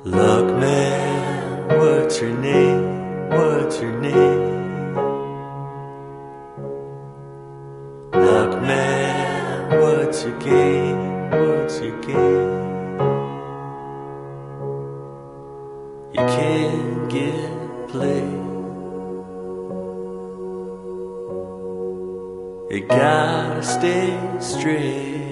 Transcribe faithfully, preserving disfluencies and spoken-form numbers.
Look, man, what's your name? What's your name? Look, man, what's your game? What's your game? You can't get played. You gotta stay straight.